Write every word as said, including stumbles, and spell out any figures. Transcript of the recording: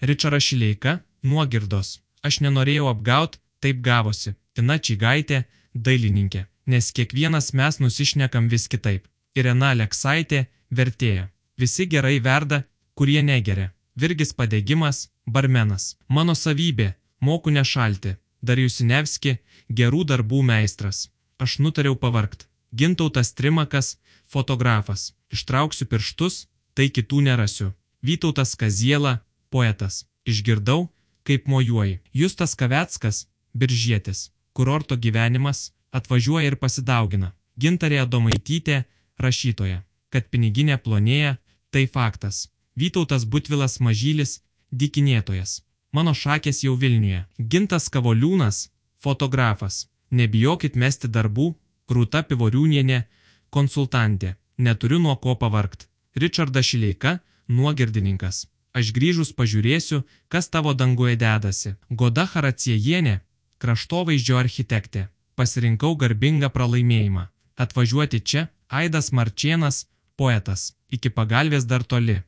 Ričaras Šileika, nuogirdos. Aš nenorėjau apgaut, taip gavosi. Tina Čygaitė, dailininkė. Nes kiekvienas mes nusišnekam vis kitaip. Irena Aleksaitė, vertėja. Visi gerai verda, kurie negeria. Virgis Padegimas, barmenas. Mano savybė, moku nešalti. Darijus Sinevski, gerų darbų meistras. Aš nutariau pavargt. Gintautas Trimakas, fotografas. Ištrauksiu pirštus, tai kitų nerasiu. Vytautas Kaziela, poetas. Išgirdau, kaip mojuoji. Justas Kaveckas, biržietis. Kurorto gyvenimas, atvažiuoja ir pasidaugina. Gintarė Adomaitytė, rašytoja. Kad piniginė plonėja, tai faktas. Vytautas Butvilas Mažylis, dykinėtojas. Mano šakės jau Vilniuje. Gintas Kavoliūnas, fotografas. Nebijokit mesti darbų. Rūta Pivoriūnienė, konsultantė. Neturiu nuo ko pavargt. Ričardas Šileika, nuogirdininkas. Aš grįžus pažiūrėsiu, kas tavo danguje dedasi. Goda Haraciejienė, kraštovaizdžio architektė. Pasirinkau garbingą pralaimėjimą. Atvažiuoti čia, Aidas Marčėnas, poetas. Iki pagalvės dar toli.